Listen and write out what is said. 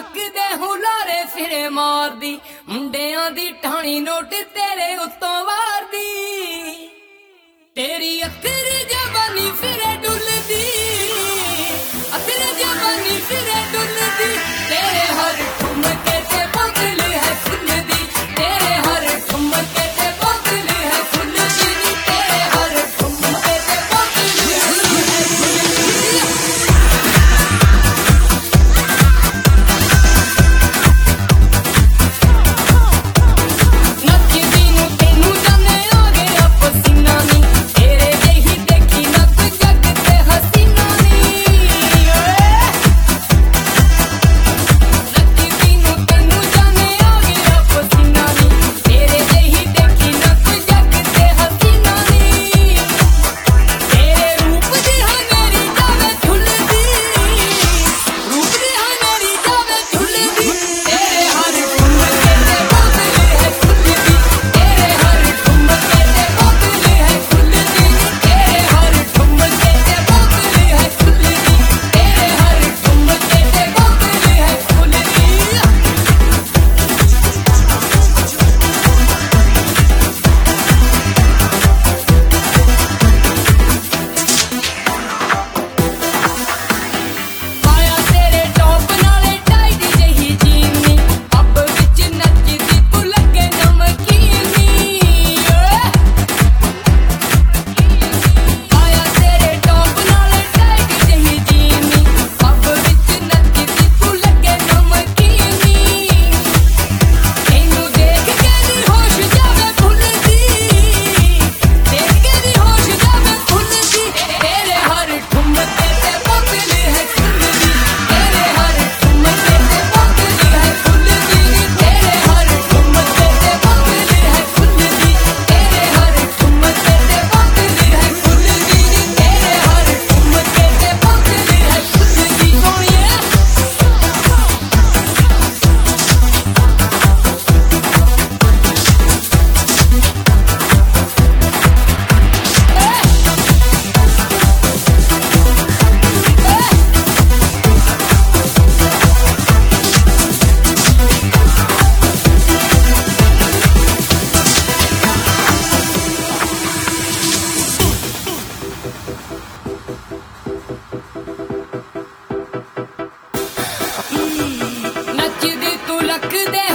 ਚੱਕਦੇ ਹੁਲਾਰੇ ਫਿਰੇ ਮਾਰਦੀ ਮੁੰਡਿਆਂ ਦੀ ਢਾਣੀ ਨੋਟ ਤੇਰੇ ਉੱਤੋਂ ਵਾਰਦੀ ਤੇਰੀ ਅੱਖਰ ਜਵਾਨੀ ਫਿਰੇ ਡੁੱਲਦੀ ਅੱਖਰ ਜਵਾਨੀ ਫਿਰੇ ਡੁੱਲਦੀ ਤੇਰੇ ਹਰ ਠੁਮਕੇ ਤੇ ਬੋਤਲ ਹੈ ਖੁੱਲਦੀ ਤੇਰੇ ਹਰ ਠੁਮਕੇ ਤੇ ਬੋਤਲ ਹੈ ਖੁੱਲਦੀ ਤੇਰੇ ਹਰ ਠੁਮਕੇ ਤੇ ਬੋਤਲ ਹੈ ਨੱਚਦੀ ਨੂੰ ਤੈਨੂੰ ਜਾਣੇ ਆ ਗਿਆ ਪਸੀਨਾ ਨੀ ਤੇਰੇ ਜਿਹੀ ਦੇਖੀ ਨੱਚ ਜੱਗ ਤੇ ਹਸੀਨਾ ਨੀ ਨੱਚਦੀ ਨੂੰ ਤੈਨੂੰ ਜਾਣੇ ਆ ਗਿਆ ਪਸੀਨਾ ਨੀ ਤੇਰੇ ਜਿਹੀ ਦੇਖੀ ਨੱਚ ਜੱਗ ਤੇ ਹਸੀਨਾ ਨੀ ਤੇਰੇ ਰੂਪ ਦੀ ਹਨੇਰੀ ਜਾਵੇ ਝੁੱਲਦੀ ਰੂਪ ਦੀ ਹਨੇਰੀ ਜਾਵੇ ਝੁੱਲਦੀ ਤੇਰੇ ਹਰ ਠੁਮਕੇ ਤੇ ਬੋਤਲ ਹੈ ਖੁੱਲਦੀ ਤੇਰੇ ਹਰ ਠੁਮਕੇ ਤੇ ਬੋਤਲ ਹੈ ਖੁੱਲਦੀ ਤੇਰੇ ਹਰ ਠੁਮਕੇ ਤੇ ਬੋਤਲ ਹੈ ਖੁੱਲਦੀ ਤੇਰੇ ਹਰ ਠੁਮਕੇ ਤੇ ਬੋਤਲ ਹੈ ਖੁੱਲਦੀ ਪਾਇਆ ਤੇਰੇ ਟੌਪ ਨਾਲੇ ਟਾਈਟ ਜਿਹੀ ਜੀਨੀ ਅੱਬ ਵਿੱਚ ਨੱਚਦੀ ਤੂੰ ਲੱਗੇ ਨਮਕੀਨੀ ਪਾਇਆ ਤੇਰੇ ਟੌਪ ਨਾਲੇ ਟਾਈਟ ਜਿਹੀ ਜੀਨੀ ਅੱਬ ਵਿੱਚ ਨੱਚਦੀ ਤੂੰ ਲੱਗੇ ਨਮਕੀਨੀ ਤੈਨੂੰ ਦੇਖ ਕੇ ਨੀ ਹੋਸ਼ ਜਾਵੇ ਭੁੱਲਦੀ ਦੇਖ ਕੇ ਨੀ ਹੋਸ਼ ਜਾਵੇ ਭੁੱਲਦੀ ਤੇਰੇ ਹਰ ਠੁਮਕੇ ਤੇ ਬੋਤਲ ਹੈ ਖੁੱਲਦੀ ਤੇਰੇ ਹਰ ਠੁਮਕੇ ਤੇ ਬੋਤਲ ਹੈ ਖੁੱਲਦੀ ਤੇਰੇ ਹਰ ਠੁਮਕੇ ਤੇ ਬੋਤਲ ਹੈ ਖੁੱਲਦੀ ਤੇਰੇ ਹਰ ਠੁਮਕੇ ਤੇ ਬੋਤਲ ਹੈ ਖੁੱਲਦੀ ਤੇਰੇ ਹਰ ਠੁਮਕੇ ਤੇ ਬੋਤਲ ਹੈ ਖੁੱਲਦੀ ਸੋਹਣੀਏ ਨੱਚਦੀ ਤੂੰ ਲੱਖ ਦੇ